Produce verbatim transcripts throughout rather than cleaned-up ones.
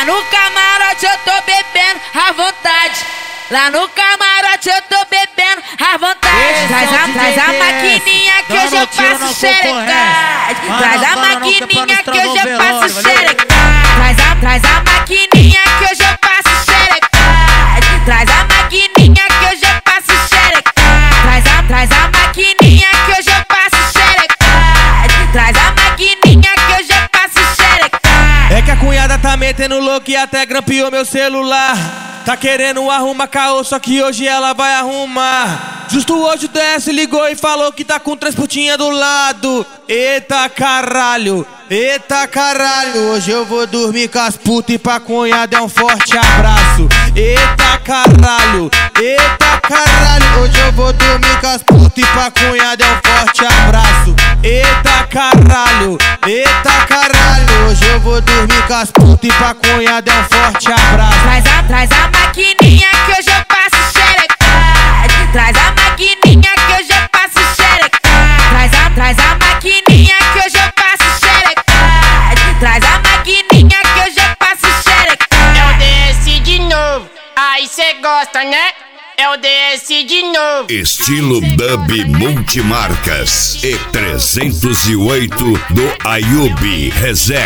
Lá no camarote eu tô bebendo à vontade. Lá no camarote eu tô bebendo à vontade. Traz a, traz a maquininha que hoje eu passo xerecade. Traz a maquininha que hoje eu passo xerecade. Traz a, traz a maquininha que hoje eu passo xerecade. Traz a maquininha que hoje eu passo xerecade. Traz a, traz a maquininha que hoje eu passo xerecade. Traz a maquininha que hoje eu passo xerecade. É que a cunhada tá metendo louco e até grampeou meu celular. Tá querendo arrumar caô, só que hoje ela vai arrumar. Justo hoje o D S ligou e falou que tá com três putinhas do lado. Eita caralho, eita caralho. Hoje eu vou dormir com as putas e pra cunhada é um forte abraço. Eita caralho, eita caralho. Hoje eu vou dormir com as putas e pra cunhada é um forte abraço. Eita caralho, eita caralho. Hoje eu vou dormir com as putas e pra cunhada é um forte abraço. Traz a, traz a maquininha que hoje eu passo xerecade. Traz a maquininha que hoje eu passo xerecade. Traz a, traz a maquininha que hoje eu passo xerecade. Traz a maquininha que hoje eu passo xerecade. É o D S de novo, aí cê gosta, né? É o D S de novo. Estilo Dub Multimarcas E trezentos e oito do Ayub Rezec,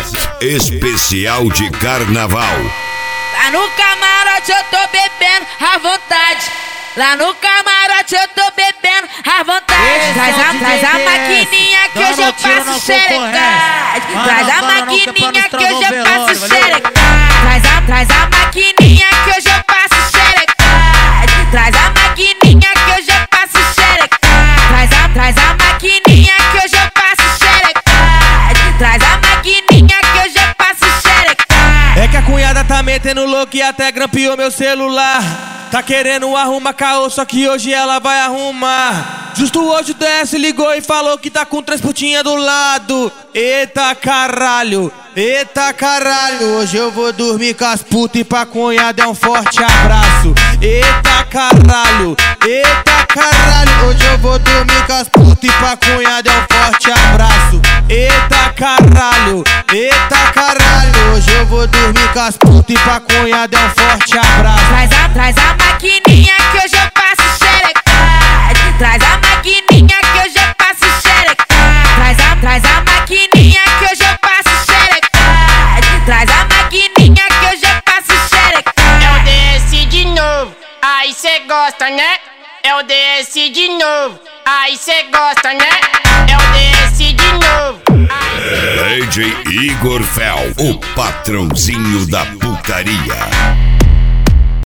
especial de carnaval. Lá no camarote eu tô bebendo à vontade. Lá no camarote eu tô bebendo à vontade. Traz a, traz a maquininha que hoje eu passo xerecade. Traz a maquininha que hoje eu passo xerecade. Traz a, traz a maquininha que hoje eu passo xerecade. Traz a maquininha que hoje eu passo xerecade. Traz a, traz a maquininha que hoje eu passo xerecade. Traz a maquininha que hoje eu passo xerecade. É que a cunhada tá metendo louco e até grampeou meu celular. Tá querendo arrumar caô, só que hoje ela vai arrumar. Justo hoje o D S ligou e falou que tá com três putinhas do lado. Eita caralho, eita caralho. Hoje eu vou dormir com as putas e pra cunhada é um forte abraço. Eita caralho, eita caralho. Hoje eu vou dormir com as putas e pra cunhada é um forte abraço. Eita caralho, eita caralho. Hoje eu vou dormir com as putas e pra cunhada é um forte abraço. Traz a, traz a maquininha que hoje eu passo xerecade. Traz a maquininha que hoje eu passo xerecade. Traz a, traz a maquininha que hoje eu passo xerecade. Traz a maquininha que hoje eu passo xerecade. É o D S de novo, aí cê gosta, né? É o D S de novo, aí cê gosta, né? É o D S de novo. D J Igor Fel, o patrãozinho da putaria.